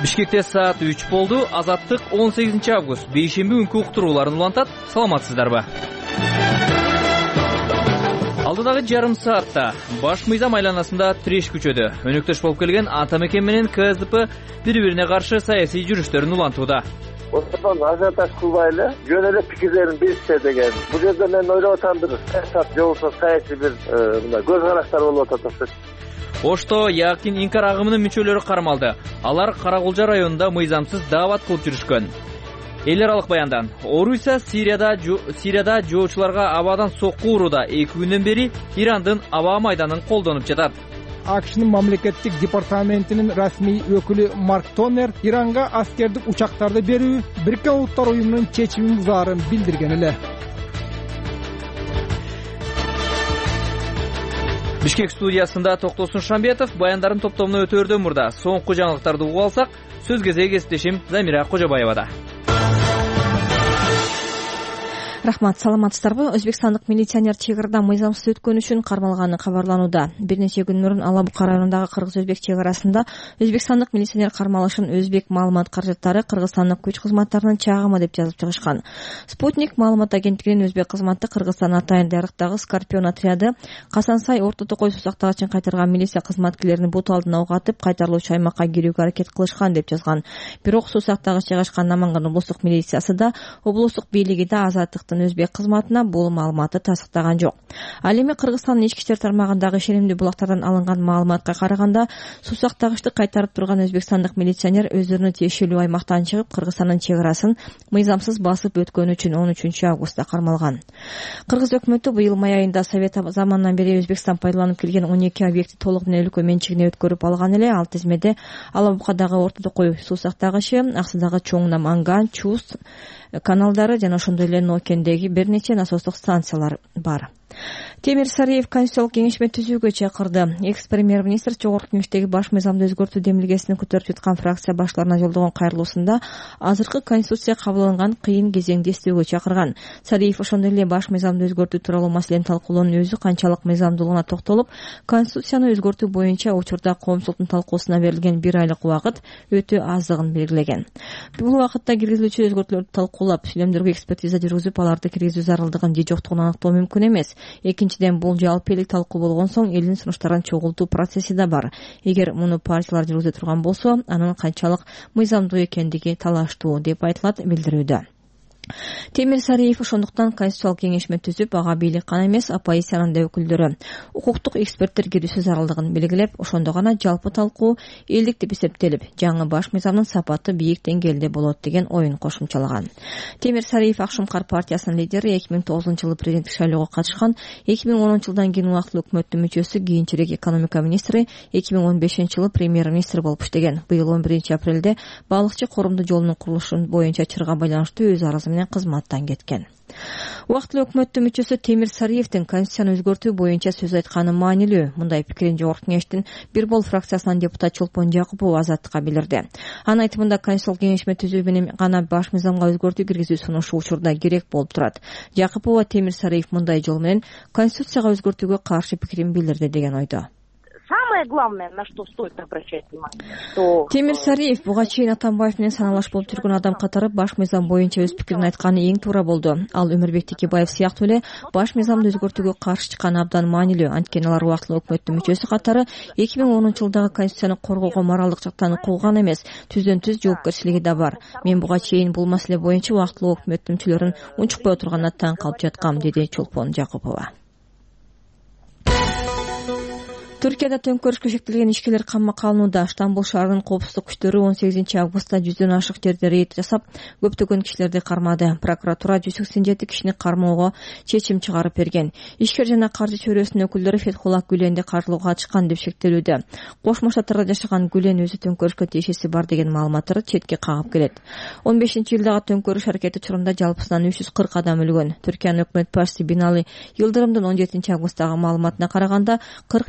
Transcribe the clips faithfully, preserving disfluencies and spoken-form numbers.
Бишкекте саат үч болду. Азаттык он сегизинчи август бейшемби күнкү уктурууларын улантат. Саламатсыздарбы? Алдыдагы жарым саатта баш мыйзам айланасында тиреш күчөдү. Өнөктөш болуп келген Атамекен менен КСДП бири-бирине каршы саясий жүрүштөрүн улантууда. Ошондон ажиотаж кылбай эле жөн эле пикирлерин беришсе деген. Бул жерде мен ойлоп атам бир саясат же болбосо саясий бир мындай көз караштар болуп атат окшойт. Ошто Якин Инкар агымынын мүчөлөрү кармалды. Алар Карагулжа районунда мыйзамсыз даават кылып жүрүшкөн. Эл аралык баяндан. Орусия Сирияда Сирияда жоочуларга абадан сокку урууда. эки күндөн бери Ирандын аба майданын колдонуп жатат. АКШнын мамлекеттик департаментинин расмий өкүлү Марк Тонер Иранга аскердик учактарды берүү Бириккен Улуттар уюмунун чечимин бузаарын билдирген эле. Бишкек студиясында Токтосун Шамбетов баяндарын топтомуна өтөөрдөн мурда соңку жаңылыктарды угуп алсак, сөз кезеги кесиптешим Замира Кожобаевада. Рахмат, саламатсыздарбы? Өзбекстандык милиционер чек арада мыйзамсыз өткөн үчүн кармалганы кабарланууда. Бир нече күн мурун Ала Бука районундагы кыргыз-өзбек чек арасында өзбекстандык милиционер кармалышын өзбек маалымат каражаттары кыргызстандык күч кызматтарынын чагымы деп жазып чыгышкан. Спутник маалымат агенттигинин өзбек кызматы Кыргызстан Атайын Дарыктагы Скорпион отряды Касансай Орто Токой сусактагычын кайтарган милиция кызматкерлерин бут алдына угатып кайтарылуучу аймакка кирүүгө аракет кылышкан деп жазган. Бирок сусактагыч жайгашкан Наманган облустук милициясы да облустук бийлиги да азаттык өзбек кызматына бул маалыматты тастыктаган жок. Ал эми Кыргызстандын ички иштер тармагындагы шеримдүү булактардан алынган маалыматка караганда, сусактагычты кайтарып турган өзбекстандык милиционер өздөрүнүн тиешелүү аймактан чыгып Кыргызстандын чек арасын мыйзамсыз басып өткөн үчүн он үчүнчү августта кармалган. Кыргыз өкмөтү быйыл май айында Совет заманынан бери Өзбекстан пайдаланып келген он эки объекти толук менен өлкө менчигине өткөрүп алган эле. Ал тизмеде Ала Букадагы Орто Токой сусактагычы, Аксыдагы Чоң Наманган, Чус каналдары жана ошондой эле Нокендеги бир нече насостук станциялар бар. Темир Сариев Конституциялык кеңешме түзүүгө чакырды. Экс-премьер-министр Жогорку кеңештеги баш мыйзамды өзгөртүү демилгесин көтөрүп жаткан фракция башларына жолдогон кайрылуусунда азыркы конституция кабыл алынган кыйын кезеңди эстөөгө чакырган. Сариев ошондой эле баш мыйзамды өзгөртүү тууралуу маселени талкуулоонун өзү канчалык мыйзамдуулугуна токтолуп, конституцияны өзгөртүү боюнча учурда коомчулуктун талкуусуна берилген бир айлык убакыт өтө аздыгын белгилеген. Бул убакытта киргизилүүчү өзгөртүүлөрдү талкуулап, сүйлөмдөргө экспертиза жүргүзүп, аларды киргизүү зарылдыгын же жоктугун аныктоо мүмкүн эмес. Экинчиден, бул жалпы элдик талкуу болгон соң элдин сунуштарын чогултуу процесси да бар. Эгер муну партиялар жүргүзө турган болсо, анын канчалык мыйзамдуу экендиги талаштуу деп айтылат билдирүүдө. Темир Сариев ошондуктан конституциялык кеңешме түзүп, ага бийлик гана эмес, оппозициянын да өкүлдөрү, укуктук эксперттер кирүүсү зарылдыгын белгилеп, ошондо гана жалпы талкуу элдик деп эсептелип, жаңы баш мыйзамдын сапаты бийик деңгээлде болот деген оюн кошумчалаган. Темир Сариев Акшумкар партиясынын лидери, эки миң тогузунчу жылы президенттик шайлоого катышкан, эки миң онунчу жылдан кийин убактылуу өкмөттүн мүчөсү, кийинчерээк экономика министри, эки миң он бешинчи жылы премьер-министр болуп иштеген. Быйыл он биринчи апрелде балыкчы корумдуу жолунун курулушун боюнча чырга байланыштуу өз арызы менен кызматтан кеткен. Убактылуу өкмөттүн мүчөсү Темир Сариевдин конституцияны өзгөртүү боюнча сөз айтканы маанилүү. Мындай пикирин Жогорку кеңештин бир бол фракциясынан депутат Чолпон Жакупов Азаттыкка билдирди. Анын айтымында конституциялык кеңешме түзүү менен гана баш мыйзамга өзгөртүү киргизүү сунушу учурда керек болуп турат. Жакупова Темир Сариев мындай жол менен конституцияга өзгөртүүгө каршы пикирин билдирди деген ойдо. Самое главное, на что стоит обращать внимание, что... Темир Сариев буга чейин Атамбаев менен саналаш болуп жүргөн адам катары баш мыйзам боюнча өз пикирин айтканы эң туура болду. Ал Өмүрбек Текебаев сыяктуу эле баш мыйзамды өзгөртүүгө каршы чыкканы абдан маанилүү. Анткени алар убактылуу өкмөттүн мүчөсү катары эки миң онунчу жылдагы конституцияны коргоого моралдык жактан укулган эмес, түздөн түз жоопкерчилиги да бар. Мен буга чейин бул маселе боюнча убактылуу өкмөттүн мүчөлөрүн унчукпай отурганына таң калып жаткам, деди Чолпон Жакупова. Түркияда төңкөрүшкө шектелген ишкерлер камакка алынууда. Стамбул шаарынын коопсуздук күчтөрү он сегизинчи августта жүздөн ашык жерде рейд жасап, көптөгөн кишилерди кармады. Прокуратура жүз сексен жети кишини кармоого чечим чыгарып берген. Ишкер жана каржы чөйрөсүнүн өкүлдөрү Фетхулла Гүленди каржылоого катышкан деп шектелүүдө. Кошмо Штаттарда жашаган Гүлен өзү төңкөрүшкө тиешеси бар деген маалыматтарды четке кагып келет. он бешинчи жылдагы төңкөрүш аракети учурунда жалпысынан үч жүз кырк адам өлгөн. Түркиянын өкмөт башчысы Бинали Йылдырымдын он жетинчи августтагы маалыматына караганда кырк миң киши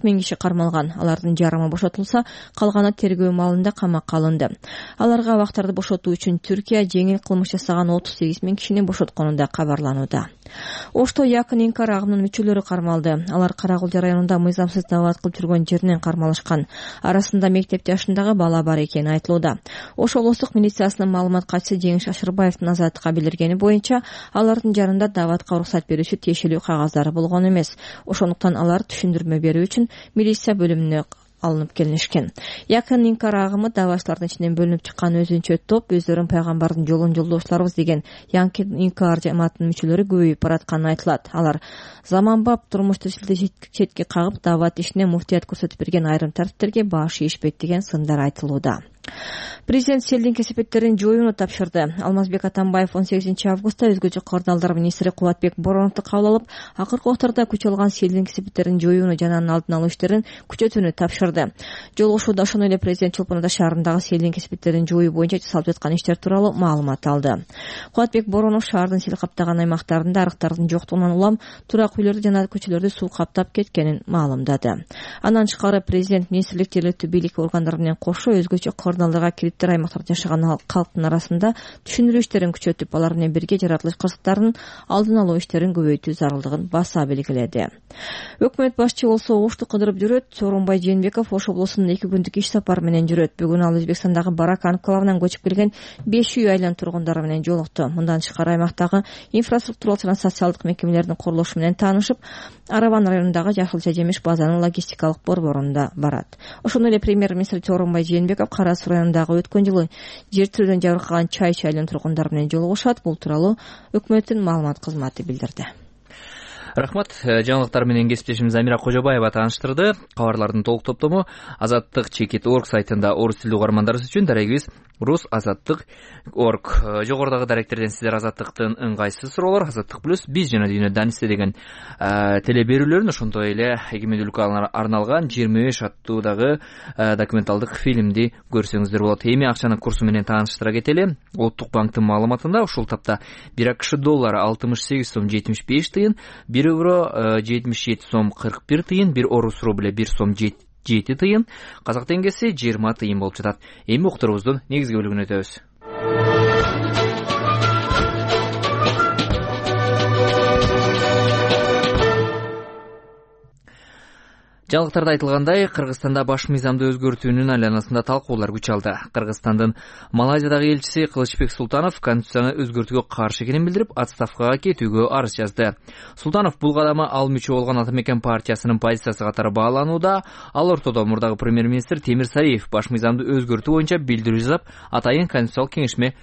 кармалган. Алардын жарымы бошотулса, калганы тергөө маалында камакка алынды. Аларга абактарды бошотуу үчүн Түркия жеңил кылмыш жасаган отуз сегиз миң кишини бошотконунда кабарланууда. Ошто якын инкар агымынын мүчөлөрү кармалды. Алар Карагулжа районунда мыйзамсыз дават кылып жүргөн жеринен кармалышкан. Арасында мектеп жашындагы бала бар экени айтылууда. Ош облустук милициясынын маалымат катчысы Жеңиш Ашырбаевдин азаттыкка билдиргени боюнча, алардын жарында даватка уруксат берүүчү тиешелүү кагаздары болгон эмес. Ошондуктан алар түшүндүрмө берүү үчүн милиция бөлүмүнө алынып келишкен. Якын инкар агымы давачлардын ичинен бөлүнүп чыккан өзүнчө топ өздөрүн пайгамбардын жолун жолдоочуларыбыз деген якын инкар жамаатынын мүчөлөрү көбөйүп баратканы айтылат. Алар заманбап турмуш тирчиликти четке кагып, дават ишине муфтият көрсөтүп берген айрым тартиптерге баш ийишпейт деген сындар айтылууда. Президент селдин кесепеттерин жоюуну тапшырды. Алмазбек Атамбаев он сегизинчи августта өзгөчө кардалдар министри Кубатбек Бороновду кабыл алып, акыркы убактарда күч алган селдин кесепеттерин жоюуну жана анын алдын алуу иштерин күчөтүүнү тапшырды. Жолугушууда ошондой эле президент Чолпон Ата шаарындагы селдин кесепеттерин жоюу боюнча жасалып жаткан иштер тууралуу маалымат алды. Кубатбек Боронов шаардын сел каптаган аймактарында арыктардын жоктугунан улам турак үйлөрдү жана көчөлөрдү суу каптап кеткенин маалымдады. Андан тышкары президент министрлик жергиликтүү бийлик органдары менен кошо өзгөчө кардалдарга кириптер аймактарда жашаган калктын арасында түшүндүрүү иштерин күчөтүп, алар менен бирге жаратылыш кырсыктарынын алдын алуу иштерин көбөйтүү зарылдыгын баса белгиледи. Өкмөт башчы болсо Ошту кыдырып жүрөт. Сооронбай Жээнбеков Ош облусунун эки күндүк иш сапары менен жүрөт. Бүгүн ал Өзбекстандагы Барак анклавынан көчүп келген беш үй айлан тургундары менен жолукту. Мындан тышкары аймактагы инфраструктуралык жана социалдык мекемелердин курулушу менен таанышып, Арабан районундагы Жашылча жемиш базанын логистикалык борборунда барат. Ошондой эле премьер-министр Сооронбай Жээнбеков Кара Суу районундагы өткөн жылы жер тирөөдөн жабыркаган чай чайлын тургундары менен жолугушат. Бул тууралуу өкмөттүн маалымат кызматы билдирди. Рахмат. Жаңылыктар менен кесиптешimiz Амира Кожобаева тааныштырды. Кабарлардын толук топтому Азаттык чекит точка орг сайтында орус тилдүү угармандарыбыз үчүн дарегибиз рус азаттык точка орг. Жогорудагы даректерден сиздер Азаттыктын ыңгайсыз суроолор, Азаттык плюс биз жана дүйнөдөн исте деген теле берүүлөрүн, ошондой эле эгемендүүлүккө арналган жыйырма беш аттуудагы документалдык фильмди көрсөңүздөр болот. Эми акчанын курсу менен тааныштыра кетели. Улуттук банктын маалыматында ушул тапта бир АКШ доллары алтымыш сегиз сом жетимиш беш тыйын, бир евро жетимиш жети сом кырк бир тыйын, бир орус рубль бир сом жети тыйын, казак теңгеси жыйырма тыйын болуп жатат. Эми уктурубуздун негизги бөлүгүнө өтөбүз. Жаңылыктарда айтылгандай, Кыргызстанда баш мыйзамды өзгөртүүнүн айланасында талкуулар күч алды. Кыргызстандын Малайзиядагы элчиси Кылычбек Султанов конституцияны өзгөртүүгө каршы экенин билдирип, отставкага кетүүгө арыз жазды. Султанов бул кадамы ал мүчө болгон Ата Мекен партиясынын позициясы катары бааланууда. Ал ортодо мурдагы премьер-министр Темир Сариев баш мыйзамды өзгөртүү боюнча билдирүү жасап, атайын конституциялык кеңешме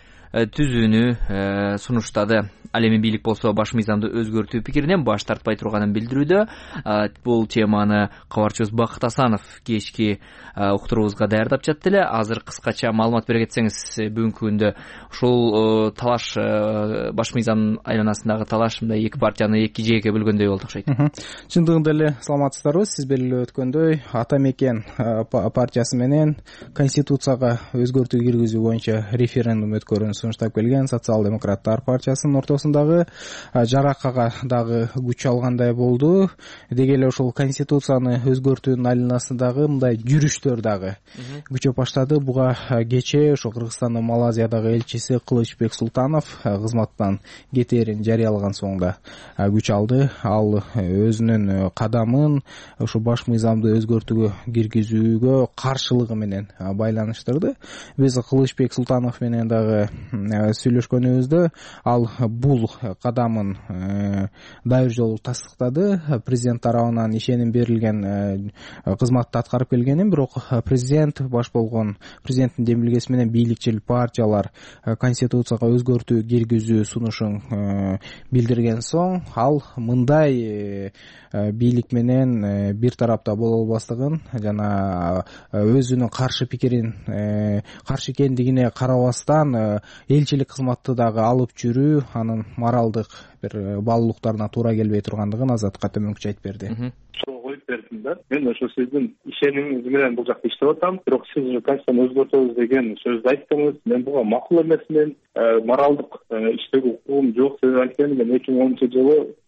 түзүүнү сунуштады. Ал эми бийлик болсо баш мыйзамды өзгөртүү пикиринен баш тартпай турганын билдирүүдө. Бул теманы кабарчыбыз Бакыт Асанов кечки уктуруубузга даярдап жатты эле. Азыр кыскача маалымат бере кетсеңиз, бүгүнкү күндө ушул талаш, баш мыйзамдын айланасындагы талаш мындай эки партияны эки жээкке бөлгөндөй болду окшойт. Чындыгында эле саламатсыздарбы? Сиз белгилеп өткөндөй, Ата Мекен партиясы менен конституцияга өзгөртүү киргизүү боюнча референдум өткөрүүнү сунуштап келген Социал-демократтар партиясынын ортосундагы жаракага дагы күч алгандай болду. Деги эле ушул конституцияны өзгөртүүнүн айланасындагы мындай жүрүштөр дагы күчөп баштады. Буга кечээ ошо Кыргызстандын Малайзиядагы элчиси Кылычбек Султанов кызматтан кетээрин жарыялаган соңда күч алды. Ал өзүнүн кадамын ошо баш мыйзамды өзгөртүүгө киргизүүгө каршылыгы менен байланыштырды. Биз Кылычбек Султанов менен дагы сүйлөшкөнүбүздө ал бул кадамын дайыр жолу тастыктады. Президент тарабынан ишеним берилген кызматты аткарып келгенин, бирок президент баш болгон президенттин демилгеси менен бийликчил партиялар конституцияга өзгөртүү киргизүү сунушун билдирген соң, ал мындай бийлик менен бир тарапта боло албастыгын жана өзүнүн каршы пикирин каршы экендигине карабастан элчилик кызматты дагы алып жүрүү анын моралдык бир баалуулуктарына туура келбей тургандыгын Азаттыкка төмөнкүчө айтып берди. Суроо коюп бердим да. Мен ошо сиздин ишенимиңиз менен бул жакта иштеп атам. Бирок сиз конституцияны өзгөртөбүз деген сөздү айттыңыз. Мен буга макул эмесмин. Моралдык иштөөгө укугум жок деп айткан. Мен эки миң онунчу жылы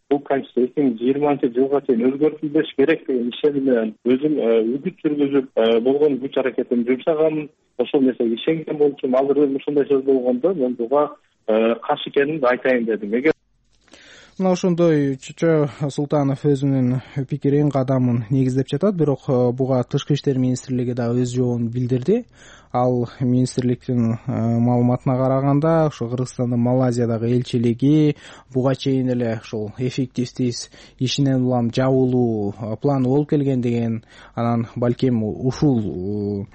бул конституция эки миң жыйырманчы жылга чейин өзгөртүлбеш керек деген ишеним менен өзүм үгүт жүргүзүп болгон күч аракетимди жумшаганмын. Ошол нерсеге ишенген болчумун. Азыр ушундай сөз болгондо мен буга каршы экенимди айтайын дедим. Эгер мына ошондой Чочо Султанов өзүнүн пикирин, кадамын негиздеп жатат, бирок буга Тышкы иштер министрлиги дагы өз жообун билдирди. Ал министрликтин маалыматына караганда, ошо Кыргызстандын Малайзиядагы элчилиги буга чейин эле ушул эффективсиз ишинен улам жабылуу планы болуп келген деген, анан балким ушул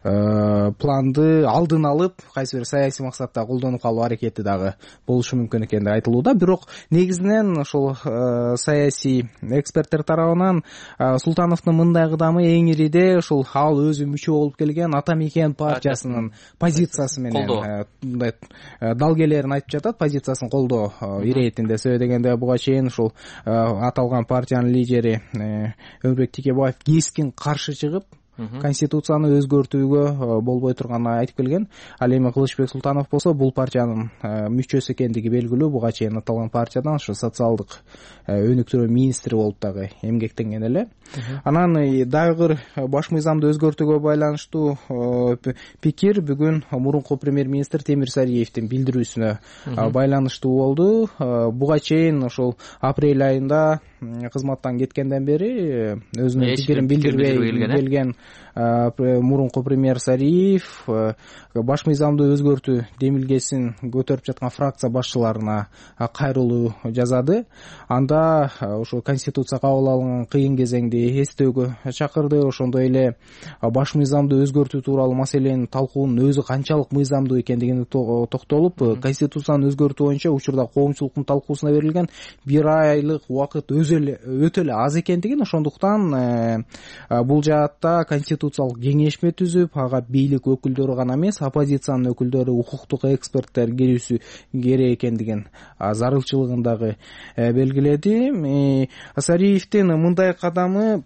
планды алдын алып, кайсы бир саясий максатта колдонуп калуу аракети дагы болушу мүмкүн экени айтылууда. Бирок негизинен ошол саясий эксперттер тарабынан Султановдун мындай кадамы эң ириде ошол ал өзү мүчө болуп келген Ата Мекен партиясынын позициясы менен мындай далгелерин айтып жатат, позициясын колдоо иретинде. Себеби дегенде буга чейин ушул аталган партиянын лидери Өмүрбек Текебаев кескин каршы чыгып, конституцияны өзгөртүүгө болбой турганын айтып келген. Ал эми Кылычбек Султанов болсо бул партиянын мүчөсү экендиги белгилүү. Буга чейин аталган партиядан ошо социалдык өнүктүрүү министри болуп дагы эмгектенген эле. Анан дагы бир баш мыйзамды өзгөртүүгө байланыштуу пикир бүгүн мурунку премьер-министр Темир Сариевдин билдирүүсүнө байланыштуу болду. Буга чейин ошол апрель айында кызматтан кеткенден бери өзүнүн пикирин билдирбей келген мурунку премьер Сариев баш мыйзамды өзгөртүү демилгесин көтөрүп жаткан фракция башчыларына кайрылуу жазады. Анда ошо конституция кабыл алынган кыйын кезеңди эстөөгө чакырды. Ошондой эле баш мыйзамды өзгөртүү тууралуу маселенин талкуунун өзү канчалык мыйзамдуу экендигине токтолуп, конституцияны өзгөртүү боюнча учурда коомчулуктун талкуусуна берилген бир айлык убакыт өтө эле аз экендигин, ошондуктан бул жаатта конституциялык кеңешме түзүп, ага бийлик өкүлдөрү гана эмес, оппозициянын өкүлдөрү, укуктук эксперттер кирүүсү керек экендигин зарылчылыгын дагы белгиледи. Сариевдин мындай кадамы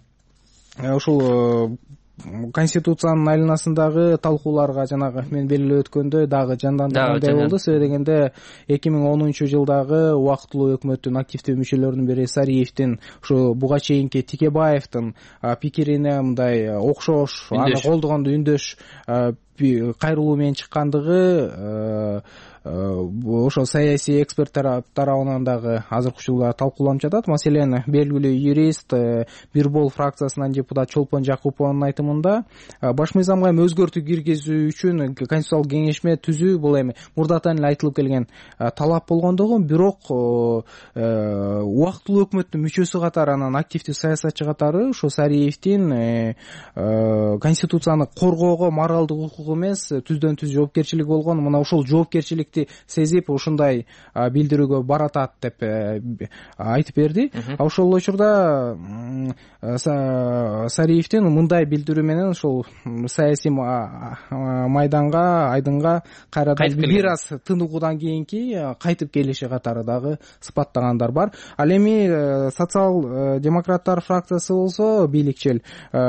ушул конституциянын айланасындагы талкууларга жанагы мен белгилеп өткөндөй дагы жандандыргандай болду. Себеби дегенде эки миң онунчу жылдагы убактылуу өкмөттүн активдүү мүчөлөрүнүн бири Сариевдин ушу буга чейинки Текебаевдин пикирине мындай окшош, аны колдогондо үндөш кайрылуу менен чыккандыгы ошо саясий эксперттер тарабынан дагы азыркы учурда талкууланып жатат. Маселен, белгилүү юрист, Бирбол фракциясынан депутат Чолпон Жакупованын айтымында баш мыйзамга эми өзгөртүү киргизүү үчүн конституциялык кеңешме түзүү бул эми мурдатан эле айтылып келген талап болгондугу, бирок убактылуу өкмөттүн мүчөсү катары, анан активдүү саясатчы катары ошо Сариевдин конституцияны коргоого моралдык укугу эмес, түздөн түз жоопкерчилиги болгон. Мына ошол жоопкерчиликти сезип ушундай билдирүүгө баратат деп айтып берди. Ошол учурда Сариевдин мындай билдирүү менен ошол саясий майданга, айдынга кайрадан бир аз тыныгуудан кийинки кайтып келиши катары дагы сыпаттагандар бар. Ал эми социал-демократтар фракциясы болсо бийликчил,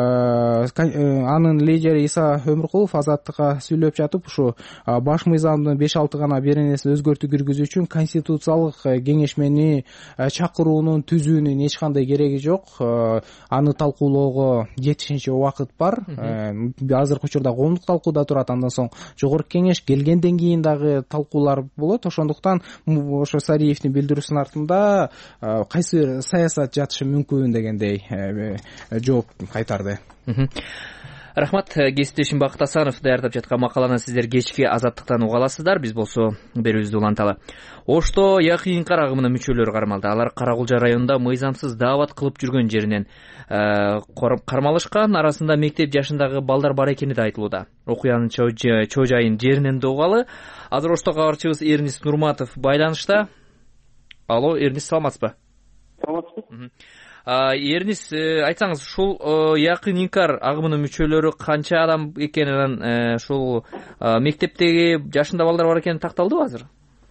анын лидери Иса Өмүркулов Азаттыкка сүйлөп жатып, ушу баш мыйзамдын беш алты гана беренесин өзгөртүү киргизүү үчүн конституциялык кеңешмени чакыруунун, түзүүнүн эч кандай кереги жок. Аны талкуулоого жетишинче убакыт бар. Азыркы учурда коомдук талкууда турат, андан соң жогорку кеңеш келгенден кийин дагы талкуулар болот. Ошондуктан ошо Сариевдин билдирүүсүнүн артында кайсы бир саясат жатышы мүмкүн дегендей жооп кайтарды. Рахмат. Кесиптешим Бакыт Асанов даярдап жаткан макаланы сиздер кечки Азаттыктан уга аласыздар. Биз болсо берүүбүздү уланталы. Ошто Якын Инкар агымынын мүчөлөрү кармалды. Алар Карагулжа районунда мыйзамсыз даават кылып жүргөн жеринен кармалышкан. Арасында мектеп жашындагы балдар бар экени да айтылууда. Окуянын чоо жайын жеринен да угалы. Азыр ошто кабарчыбыз Эрнис Нурматов байланышта. Алло, Эрнис, саламатсызбы? Саламатсызбы. Эрнис, айтсаңыз, ушул Якын Инкар агымынын мүчөлөрү канча адам экенин, ушул мектептеги жашында балдар бар экени такталдыбы азыр?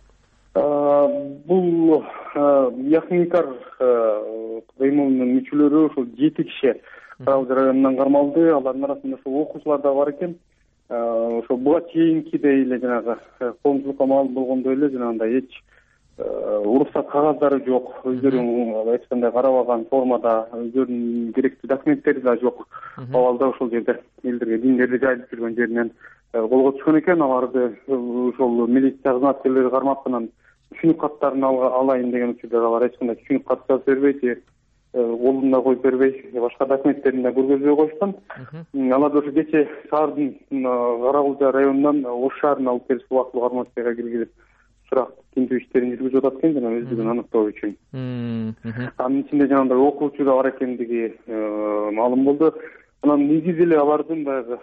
Бул Якын Инкар кыймылынын мүчөлөрү ушул жети киши Карагулжа районунан кармалды. Алардын арасында ушул окуучулар да бар экен. Ошо буга чейинкидей эле жанагы коомчулукка маалым болгондой эле жанагындай эч уруксат кагаздары жок, өздөрүн эч кандай карабаган формада, өздөрүнүн керектүү документтери да жок абалда ошол жерде элдерге диндерди жайылып жүргөн жеринен колго түшкөн экен. Аларды ошол милиция кызматкерлери кармап түшүнүк каттарын алайын деген учурда алар эч кандай түшүнүк кат жазып бербей, же колун да коюп бербей, башка документтерин да көргөзбөй коюшкан. Алар ошо кече шаардын Каракулча районунан Ош шаарына алып келип убактылуу кармоочтойго киргизип сурак тинтүү иштерин жүргүзүп атат экен жана өздүгүн аныктоо үчүн. Анын ичинде жанагындай окуучу да бар экендиги маалым болду. Анан негизи эле алардын баягы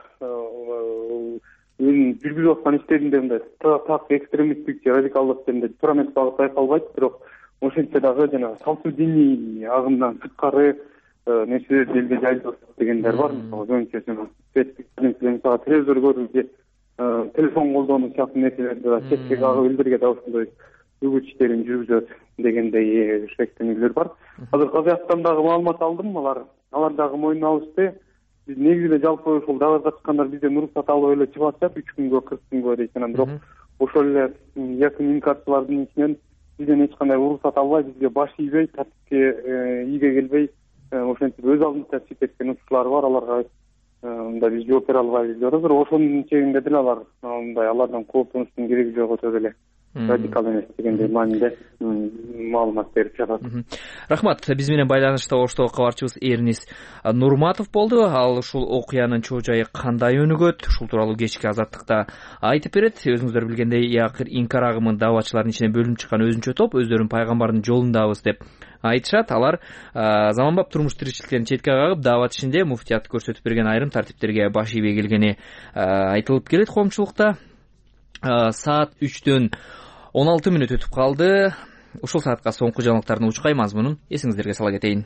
өзүнүн жүргүзүп аткан иштеринде мындай так экстремисттик же радикалдык дегенде туура эмес багыт байкалбайт, бирок ошентсе дагы жана салттуу диний агымдан сырткары нерселерди элге жайылып атат дегендер бар. Мисалы мисалы телевизор көрүү же телефон колдонуу сыяктуу нерселерди да четке кагып элдерге да ошондой үгүт иштерин жүргүзөт дегендей шектенүүлөр бар. Азыр Казакстан дагы маалымат алдым, алар алар дагы мойнуна алышты. Биз негизи эле жалпы ошол дагыга чыккандар бизден уруксат алып эле чыгып атышат үч күнгө, кырк күнгө дейт анан, бирок ошол эле якын инкассалардын ичинен бизден эч кандай уруксат албай, бизге баш ийбей, тартипке ийге келбей, ошентип өз алдынча чыгып кеткен учурлар бар. Аларга мындай биз жооп бере албайбыз деп атат. Ошонун чегинде деле алар мындай алардан кооптонуштун кереги жок, өтө эле радикал эмес дегендей маанинде маалымат берип жатат. Рахмат. Биз менен байланышта Оштогу кабарчыбыз Эрнис Нурматов болду. Ал ушул окуянын чоо жайы кандай өнүгөт, ушул тууралуу кечки Азаттыкта айтып берет. Өзүңүздөр билгендей, Якыр инкар агымын дааватчылардын ичинен бөлүнүп чыккан өзүнчө топ өздөрүн пайгамбардын жолундабыз деп айтышат. Алар заманбап турмуш тиричиликтерин четке кагып, даават ишинде муфтият көрсөтүп берген айрым тартиптерге баш ийбей келгени айтылып келет коомчулукта. Саат үчтөн он алты мүнөт өтүп калды. Ушул саатка соңку жаңылыктардын учкай мазмунун эсиңиздерге сала кетейин.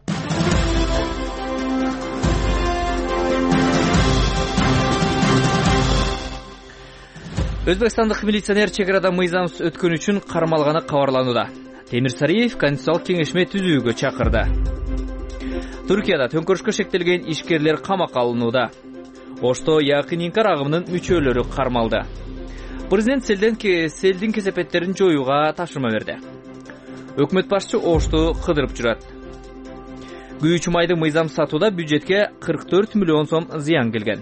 Өзбекстандык милиционер чек арада мыйзамсыз өткөн үчүн кармалганы кабарланууда. Темир Сариев Конституциялык кеңешме түзүүгө чакырды. Түркияда төңкөрүшкө шектелген ишкерлер камакка алынууда. Ошто Якын инкар агымынын мүчөлөрү кармалды. Президент селден селдин кесепеттерин жоюуга тапшырма берди. Өкмөт башчы Ошту кыдырып жүрөт. Күйүүчү майды мыйзам сатууда бюджетке кырк төрт миллион сом зыян келген.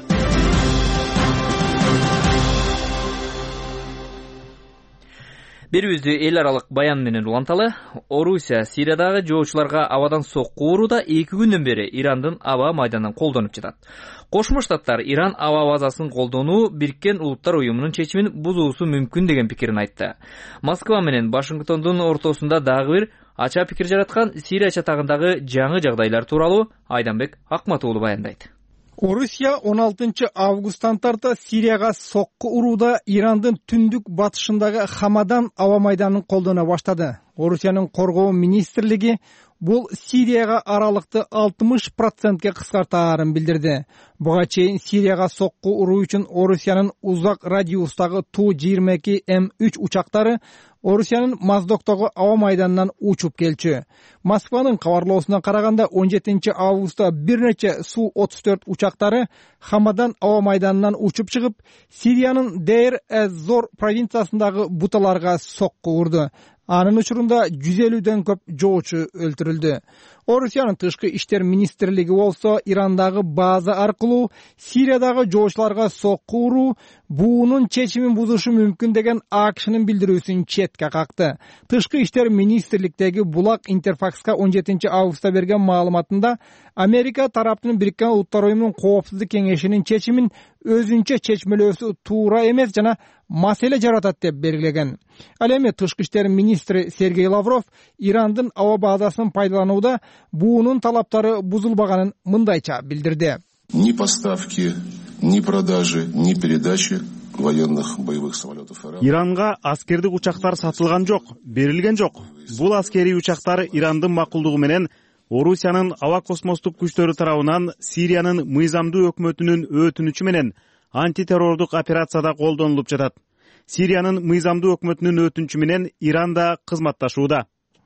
Берүүбүздү эл аралык баян менен уланталы. Орусия Сириядагы жоочуларга абадан сокку урууда эки күндөн бери Ирандын аба майданын колдонуп жатат. Кошмо Штаттар Иран аба базасын колдонуу Бириккен Улуттар уюмунун чечимин бузуусу мүмкүн деген пикирин айтты. Москва менен Вашингтондун ортосунда дагы бир ача пикир жараткан Сирия чатагындагы жаңы жагдайлар тууралуу Айданбек Акматуулу баяндайт. Орусия он алтынчы августтан тарта Сирияга сокку урууда Ирандын түндүк батышындагы Хамадан аба майданын колдоно баштады. Орусиянын коргоо министрлиги бул Сирияга аралыкты алтымыш процентке кыскартаарын билдирди. Буга чейин Сирияга сокку уруу үчүн Орусиянын узак радиустагы Ту жыйырма эки М үч учактары Орусиянын Моздоктогу аба майданынан учуп келчү. Москванын кабарлоосуна караганда он жетинчи августта бир нече Су отуз төрт учактары Хамадан аба майданынан учуп чыгып, Сириянын Дейр-эз-Зор провинциясындагы буталарга сокку урду. Анын учурунда жүз элүүдөн көп жоочу өлтүрүлдү. Орусиянын тышкы иштер министрлиги болсо Ирандагы база аркылуу Сириядагы жоочуларга сокку уруу буунун чечимин бузушу мүмкүн деген АКШнын билдирүүсүн четке какты. Тышкы иштер министрликтеги Булак Интерфакска он жетинчи августта берген маалыматында Америка тараптын Бириккен Улуттар уюмунун коопсуздук кеңешинин чечимин өзүнчө чечмелөөсү туура эмес жана маселе жаратат деп белгилеген. Ал эми тышкы иштер министри Сергей Лавров Ирандын аба базасын пайдаланууда буунун талаптары бузулбаганын мындайча билдирди. Ни поставки, ни продажи, ни передачи военных боевых самолетов Ирана. Иранга аскердик учактар сатылган жок, берилген жок. Бул аскерий учактар Ирандын макулдугу менен Орусиянын аба космостук күчтөрү тарабынан Сириянын мыйзамдуу өкмөтүнүн өтүнүчү менен антитеррордук операцияда колдонулуп жатат. Сириянын мыйзамдуу өкмөтүнүн өтүнүчү менен Иран да кызматташууда.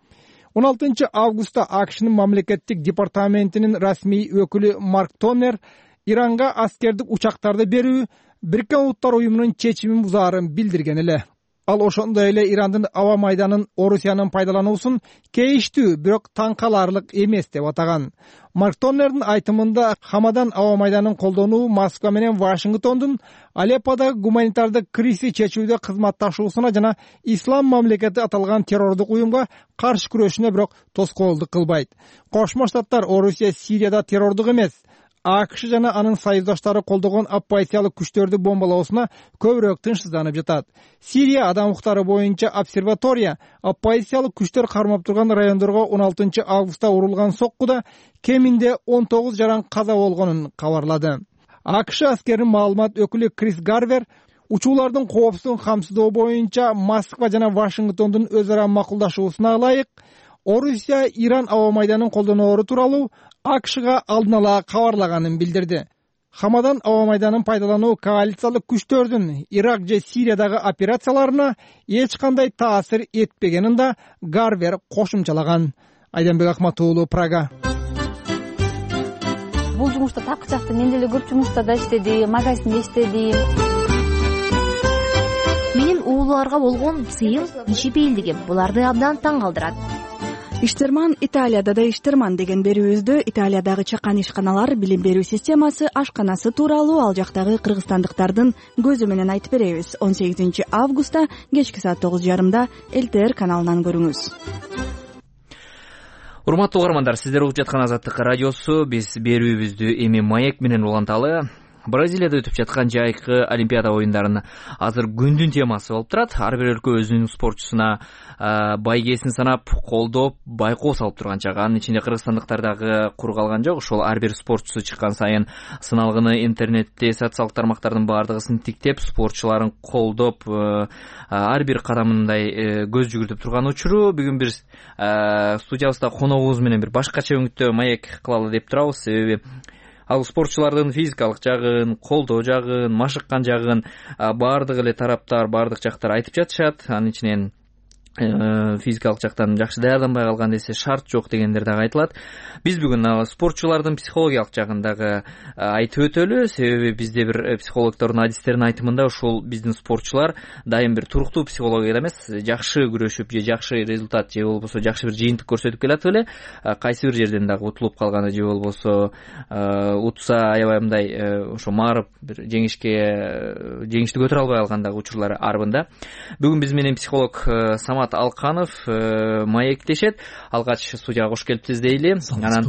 он алтынчы августта АКШнын мамлекеттик департаментинин расмий өкүлү Марк Тонер Иранга аскердик учактарды берүү Бириккен Улуттар уюмунун чечимин бузаарын билдирген эле. Ал ошондой эле Ирандын аба майданын Орусиянын пайдалануусун кейиштүү, бирок таң каларлык эмес деп атаган. Марк Тоннердин айтымында Хамадан аба майданын колдонуу Москва менен Вашингтондун Алепподо гуманитардык кризисти чечүүдө кызматташуусуна жана ислам мамлекети аталган террордук уюмга каршы күрөшүнө бирок тоскоолдук кылбайт. Кошмо Штаттар Орусия Сирияда террордук эмес, АКШ жана анын союздаштары колдогон оппозициялык күчтөрдү бомбалоосуна көбүрөөк тынчсызданып жатат. Сирия адам укуктары боюнча обсерватория оппозициялык күчтөр кармап турган райондорго он алтынчы августта урулган соккуда кеминде он тогуз жаран каза болгонун кабарлады. АКШ аскеринин маалымат өкүлү Крис Гарвер учуулардын коопсуздугун камсыздоо боюнча Москва жана Вашингтондун өз ара макулдашуусуна ылайык Орусия Иран аба майданын колдоноору тууралуу АКШга алдын ала кабарлаганын билдирди. Хамадан аба майданын пайдалануу коалициялык күчтөрдүн Ирак же Сириядагы операцияларына эч кандай таасир этпегенин да Гарвер кошумчалаган. Айданбек Акматуулу, Прага. Бул жумушта такыр жакты, мен деле көп жумушта да иштедим, магазинде иштедим. Менин ууларга болгон сыйым иши бейилдиги буларды абдан таң калтырат. Иштерман Италияда да иштерман деген берүүбүздө Италиядагы чакан ишканалар билим берүү системасы ашканасы тууралуу ал жактагы кыргызстандыктардын көзү менен айтып беребиз. он сегизинчи августта кечки саат тогуз жарымда эл тэ эр каналынан көрүңүз. Урматтуу угармандар, сиздер угуп жаткан Азаттык радиосу. Биз берүүбүздү эми маек менен уланталы. Бразилияда өтүп жаткан жайкы Олимпиада оюндарын азыр күндүн темасы болуп турат. Ар бир өлкө өзүнүн спортчусуна байгесин санап, колдоп, байкоо салып турган чагы. Анын ичинде кыргызстандыктар дагы кур калган жок. Ошол ар бир спортчусу чыккан сайын сыналгыны интернетте, социалдык тармактардын баардыгысын тиктеп, спортчуларын колдоп, ар бир кадамындай көз жүгүртүп турган учуру. Бүгүн биз студиябызда коногубуз менен бир башкача өңүттө маек кылалы деп турабыз. Себеби ал спортчулардын физикалык жагын, колдоо жагын, машыккан жагын баардык эле тараптар, баардык жактар айтып жатышат. Анын ичинен физикалык жактан жакшы даярданбай калган десе шарт жок дегендер дагы айтылат. Биз бүгүн спортчулардын психологиялык жагын дагы айтып өтөлү. Себеби бизде бир психологдордун адистеринин айтымында ушул биздин спортчулар дайым бир туруктуу психологияда эмес, жакшы күрөшүп же жакшы результат же болбосо жакшы бир жыйынтык көрсөтүп келатып эле кайсы бир жерден дагы утулуп калганы же болбосо утса аябай мындай ошо маарып бир жеңишке жеңишти көтөрө албай калган дагы учурлар арбында. Бүгүн биз менен психолог Самат Алканов маектешет. Алгач студияга кош келипсиз дейли. Анан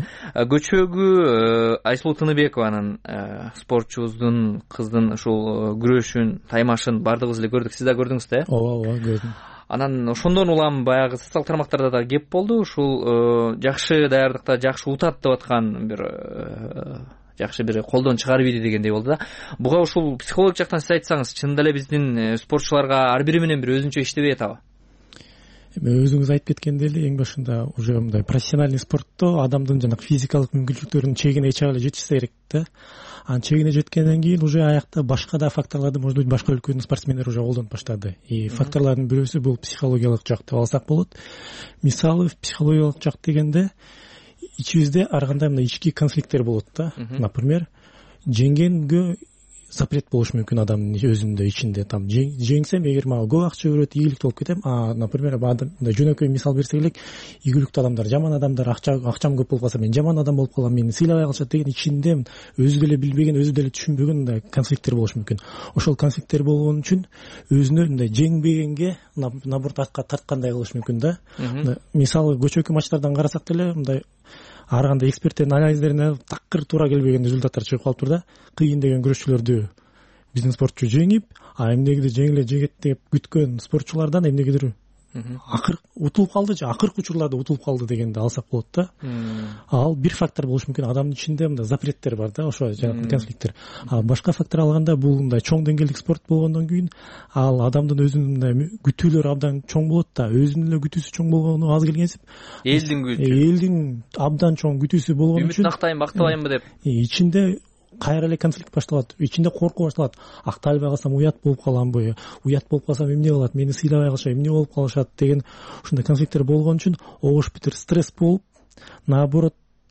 көчөгү Айсулуу Тыныбекованын спортчубуздун кыздын ушул күрөшүн, таймашын баардыгыбыз эле көрдүк. Сиз да көрдүңүз да? Ооба, ооба, көрдүм. Анан ошондон улам баягы социалдык тармактарда да кеп болду. Ушул жакшы даярдыкта жакшы утат деп аткан бир жакшы бир колдон чыгарып ийди дегендей болду да. Буга ушул психолог жактан сиз айтсаңыз, чынында эле биздин спортчуларга ар бири менен бир өзүнчө иштебей атабы? Эми өзүңүз айтып кеткендей эле эң башында уже мындай профессиональный спортто адамдын жанагы физикалык мүмкүнчүлүктөрүнүн чегине эч эле жетишсе керек да. Анын чегине жеткенден кийин уже аякта башка да факторларды, может быть, башка өлкөнүн спортсмендери уже колдонуп баштады. И факторлордун бирөөсү бул психологиялык жак деп алсак болот. Мисалы психологиялык жак дегенде ичибизде ар кандай мындай ички конфликттер болот да. Например, жеңгенге запрет болушу мүмкүн адамдын өзүндө ичинде. Там жеңсем, эгер мага көп акча берет, ийгиликтүү болуп кетем. А, например, адам жөнөкөй мисал берсек элек, ийгиликтүү адамдар, жаман адамдар, акча акчам көп болуп калса, мен жаман адам болуп калам, мени сыйлабай калышат деген ичинде өзү деле билбеген, өзү деле түшүнбөгөн мындай конфликттер болушу мүмкүн. Ошол конфликттер болгон үчүн өзүнө мындай жеңбегенге наоборот атка тарткандай кылышы мүмкүн да. Мисалы көчөкү матчтардан карасак деле мындай ар кандай эксперттердин анализдерине такыр туура келбеген результаттар чыгып калыптыр да. Кыйын деген күрөшчүлөрдү биздин спортчу жеңип, а эмнегиdir жеңиле жегет деп күткөн спортчулардан эмнегидир акыр утулуп калды же акыркы учурларда утулуп калды дегенди алсак болот да. Ал бир фактор болушу мүмкүн. Адамдын ичинде мындай запреттер бар да, ошо жанагы конфликттер. А башка фактор алганда бул мындай чоң деңгээлдик спорт болгондон кийин ал адамдын өзүнүн мындай күтүүлөрү абдан чоң болот да. Өзүнүн эле күтүүсү чоң болгону аз келгенсип, элдин күтүүсү, элдин абдан чоң күтүүсү болгон үчүн үмүт актайын, бактабайынбы деп ичинде кайра эле конфликт башталат, ичинде коркуу башталат. Акталбай калсам уят болуп каламбы, уят болуп калсам эмне болот, мени сыйлабай калышат, эмне болуп калышат деген ушундай конфликттер болгон үчүн обуш битир стресс болуп, наоборот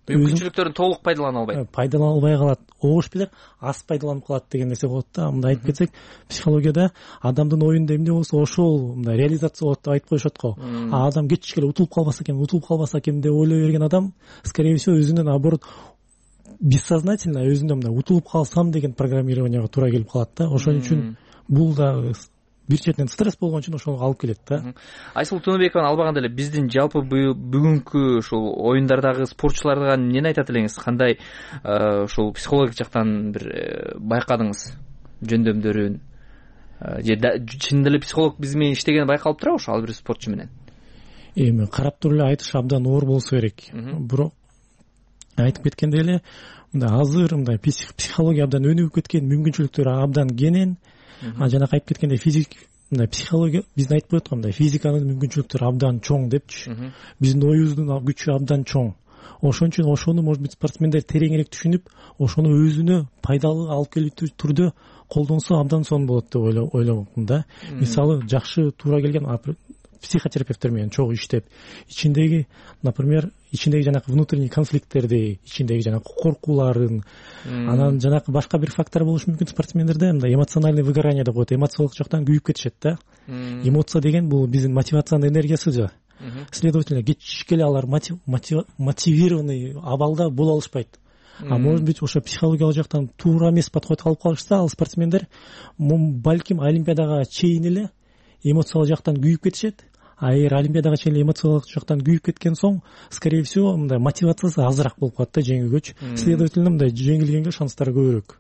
мүмкүнчүлүктөрүн толук пайдалана албайт пайдалана албай калат, огушпилер аз пайдаланып калат деген нерсе болот да. Мындай айтып кетсек, психологияда адамдын оюнда эмне болсо ошол мындай реализация болот деп айтып коюшат го. А адам кетчиш келе утулуп калбаса экен, утулуп калбаса экен деп ойлой берген адам скорее всего өзүнөн наоборот бессознательно өзүндө мындай утулуп калсам деген программированияга туура келип калат да. Ошон үчүн бул да бир четинен стресс болгон үчүн ошого алып келет да. Айсыл Тунубекованы албаганда эле биздин жалпы бүгүнкү ушул оюндардагы спортчуларга эмнени айтат элеңиз? Кандай ушул психологик жактан бир байкадыңыз жөндөмдөрүн? Же чын эле психолог биз менен иштегени байкалып турабы ошо ар бир спортчу менен? Эми карап туруп эле айтыш абдан оор болсо керек. Бирок айтып кеткендей эле мындай азыр мындай психология абдан өнүгүп кеткен, мүмкүнчүлүктөрү абдан кенен. А жанагы айтып кеткендей физик мындай психология биздин айтып коет го, мындай физиканын мүмкүнчүлүктөрү абдан чоң депчи. Биздин оюбуздун күчү абдан чоң. Ошон үчүн ошону может быть спортсмендер тереңирээк түшүнүп, ошону өзүнө пайдалуу алып келүү түрдө колдонсо абдан сонун болот деп ойлойм да. Мисалы жакшы туура келген психотерапевттер менен чогуу иштеп, ичиндеги, например, ичиндеги жанагы внутренний конфликттерди, ичиндеги жанагы коркууларын, анан жанагы башка бир фактор болушу мүмкүн спортсмендерде, мындай эмоциональный выгорание деп коет, эмоциялык жактан күйүп кетишет да. Эмоция деген бул биздин мотивациянын энергиясы да. Следовательно, кетиш келе алар мотивированный абалда боло алышпайт. А может быть, ошо психологиялык жактан туура эмес подход алып калышса, ал спортсмендер балким олимпиадага чейин эле эмоциялык жактан күйүп кетишет. А эгер олимпиадага чейин эмоциялык жактан күйүп кеткен соң, скорее всего, мындай мотивациясы азыраак болуп калат да жеңүүгө. Следовательно, мындай жеңилгенге шанстары көбүрөөк.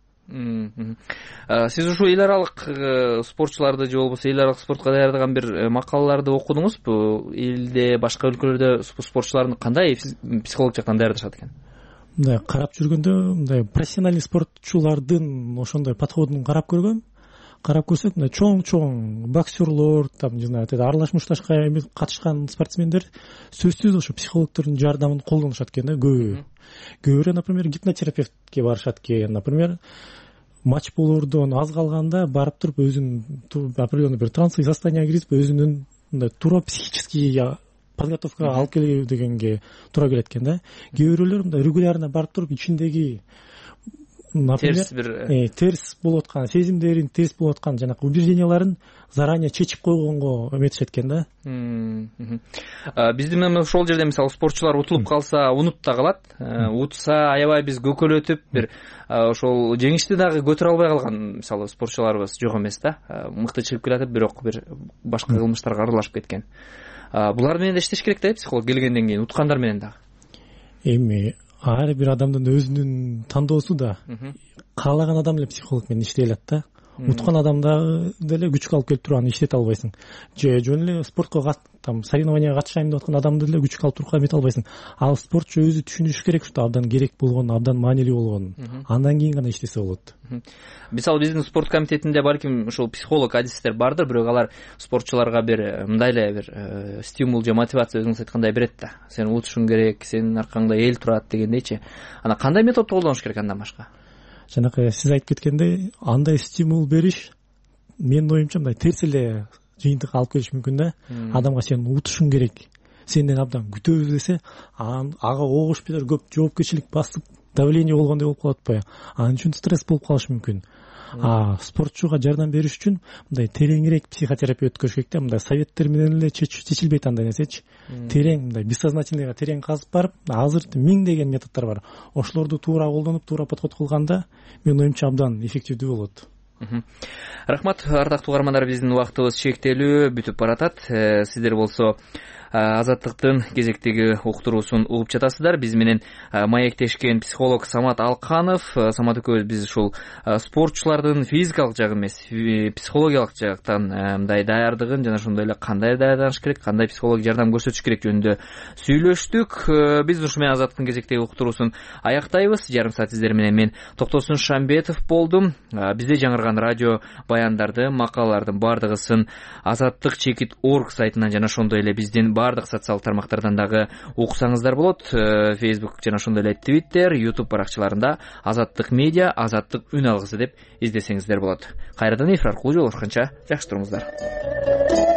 Сиз ушул эл аралык спортчуларды же болбосо эл аралык спортко даярдаган бир макалаларды окудуңузбу? Элде, башка өлкөлөрдө спортчуларды кандай психолог жактан даярдашат экен? Мындай карап жүргөндө, мындай профессиональный спортчулардын ошондой подходун карап көргөм. Карап көрсөк, мындай чоң-чоң боксерлор, там, не знаю, аралаш мушташка катышкан спортсмендер сөзсүз ошо психологдордун жардамын колдонушат экен да, көбү. Көбүрө, например, гипнотерапевтке барышат экен. Например, матч болоордон аз калганда барып туруп өзүн определенный бир трансовый состоянияга киргизип, өзүнүн мындай туура психический подготовкага алып келүү дегенге туура келет экен да. Кээ бирөөлөр мындай регулярно барып туруп ичиндеги терс бир терс болуп аткан сезимдерин, терс болуп аткан жанагы убежденияларын заранее чечип койгонго эметишет экен да. Биздин эми ошол жерде мисалы спортчулар утулуп калса унут да калат. Утса аябай биз көкөлөтүп бир ошол жеңишти дагы көтөрө албай калган мисалы спортчуларыбыз жок эмес да. Мыкты чыгып келатып, бирок бир башка кылмыштарга аралашып кеткен. Булар менен да иштеш керек да, психолог келгенден кийин уткандар менен да. Эми ар бир адамдын өзүнүн тандоосу да. Каалаган адам эле психолог менен иштей алат да. Уткан адамда деле күчкө алып келип туруп аны иштете албайсың. Же жөн эле спортко там соревнованияга катышайм деп аткан адамды деле күчкө алып туруп эмете албайсың. Ал спортчу өзү түшүнүш керек, что абдан керек болгон, абдан маанилүү болгонун. Андан кийин гана иштесе болот. Мисалы биздин спорт комитетинде балким ушул психолог адистер бардыр, бирок алар спортчуларга бир мындай эле бир стимул же мотивация өзүңүз айткандай берет да. Сен утушуң керек, сенин аркаңда эл турат дегендейчи. Ана кандай методду колдонуш керек андан башка? Жанагы сиз айтып кеткендей, андай стимул бериш менин оюмча мындай терс эле жыйынтыкка алып келиш мүмкүн да. Адамга сен утушуң керек, сенден абдан күтөбүз десе, ага огуш менен көп жоопкерчилик басып, давление болгондой болуп калат атпайбы? Анын үчүн стресс болуп калышы мүмкүн. А спортчуга жардам бериш үчүн мындай тереңирээк психотерапия өткөрүш керек да. Мындай советтер менен эле чечилбейт андай нерсечи. Терең, мындай бессознательныйга терең казып барып, азыр миңдеген методдор бар. Ошолорду туура колдонуп, туура подход кылганда, менин оюмча абдан эффективдүү болот. Рахмат, ардактуу угармандар, биздин убактыбыз чектелүү, бүтүп баратат. Сиздер болсо Азаттыктын кезектеги уктуруусун угуп жатасыздар. Биз менен маектешкен психолог Самат Алканов. Самат экөөбүз биз ушул спортчулардын физикалык жагы эмес, психологиялык жактан мындай даярдыгын жана ошондой эле кандай даярданыш керек, кандай психологик жардам көрсөтүш керек жөнүндө сүйлөштүк. Биз ушу менен Азаттыктын кезектеги уктуруусун аяктайбыз. Жарым саат сиздер менен мен Токтосун Шамбетов болдум. Бизде жаңырган радио баяндарды, макалалардын бардыгысын азаттык чекит точка орг сайтынан жана ошондой эле биздин бардык социалдык тармактардан дагы уксаңыздар болот. Facebook жана ошондой эле Twitter, YouTube баракчаларында Азаттык медиа, Азаттык үн алгысы деп издесеңиздер болот. Кайрадан эфир аркылуу жолугушканча жакшы туруңуздар.